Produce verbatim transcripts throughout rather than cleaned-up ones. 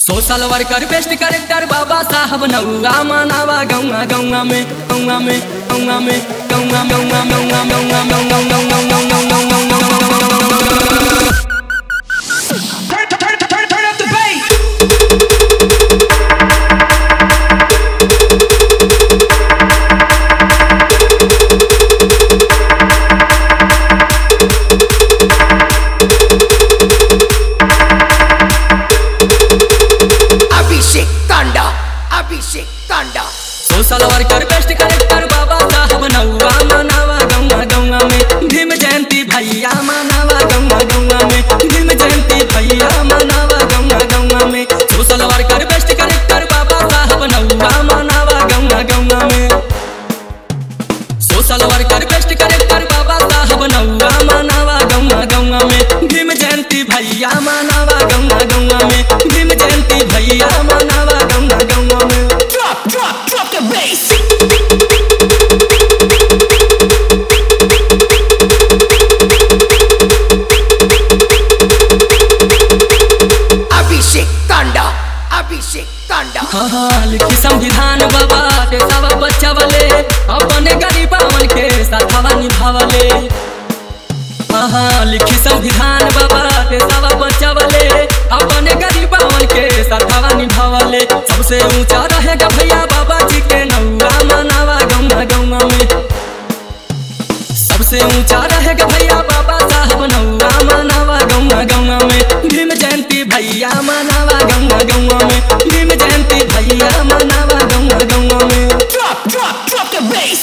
Social worker best character बाबा साहब नौआ मनावा गौआ गौआ में गौआ में गौआ में गौआ गौआ गौआ गौआ सोशल वर्कर बेस्ट करेक्टर बाबा साहब नौआ मनावा गौआ गौआ में भीम जयंती भैया मनावा गौआ गौआ में भीम जयंती भैया मनावा गौआ गौआ में सोशल वर्कर बेस्ट करेक्टर बाबा साहब नौआ मनावा गौआ गौआ में सोशल वर्कर बेस्ट करेक्टर बाबा साहब नौआ मनावा गौआ गौआ में भीम जयंती भैया मनावा गौआ गौआ में भीम जयंती भैया मनावा गौआ गौआ में Drop, drop, drop the bass. Abhishek तांडा, अभिषेक तांडा। हाँ हाँ लिखी संविधान बाबा देशवा बचावले अपने गरीबावन के साथवा निभावले। हाँ हाँ लिखी संविधान बाबा देशवा बचावले अपने गरीबावन के साथवा निभावले। सबसे ऊंचा रहेगा भैया बाबा जी के नौआ मनावा गौआ गौआ में। सबसे ऊंचा रहेगा भैया बाबा साहब नौआ मनावा गौआ गौआ में भीम जयंती भैया मनावा गौआ गौआ में भीम जयंती भैया मनावा गौआ गौआ में। Drop, drop, drop the bass.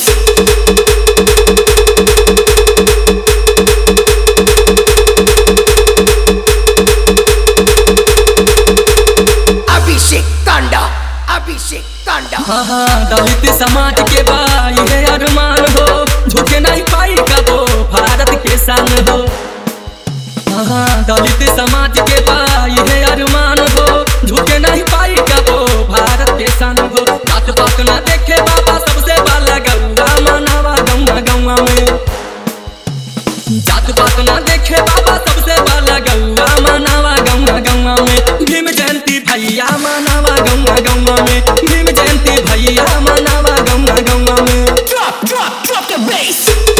हाँ हाँ दलित समाज के भाई है अरमान हो झुके नहीं पाई कबो भारत के शान हो। हाँ हाँ दलित समाज के भाई है अरमान हो झुके नहीं पाई कबो भारत के शान हो। जात पात ना देखे बाबा सबसे बाला गौआ मनावा गौआ गौआ में। जात पात ना देखे बाबा सबसे बाला गौआ मनावा गौआ गौआ में भीम जयंती भैया मनावा गौआ गौआ में भीम जयंती भैया मनावा गौआ गौआ में। Drop, drop, drop the bass.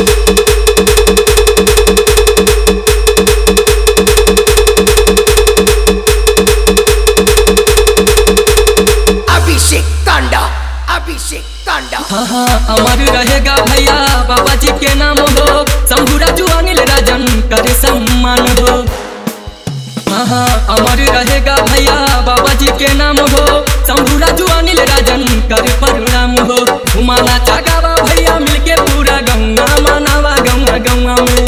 Abhishek तांडा, अभिषेक तांडा। हाँ हाँ अमर रहेगा भैया बाबा जी के नाम हो शंभू राजू अनिल राजन करे सम्मान हो। हाँ हाँ अमर रहेगा भैया बाबा जी के नाम हो शंभू राजू अनिल राजन करे प्रणाम हो। घुमाना चागावा भैया मिलके पूरा गौआ मनावा गौआ गौआ में।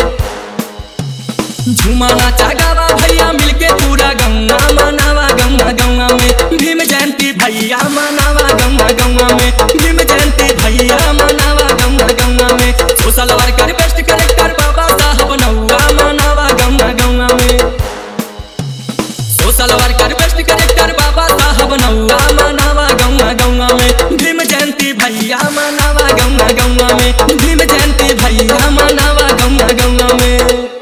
झुमाना चागावा भैया मिलके पूरा गौआ मनावा गौआ गौआ में भीम जयंती भैया मनावा गौआ गौआ में भीम जयंती भैया मनावा गौआ गौआ में। सोशल वर्कर बेस्ट करेक्टर बाबा साहब नौआ मनावा गौआ गौआ में। सोशल वर्कर बेस्ट करेक्टर बाबा साहब नौआ मनावा गौआ गौआ में भीम जयंती भैया मनावा गौआ गौआ में भीम जयंती भैया मनावा गौआ गौआ में।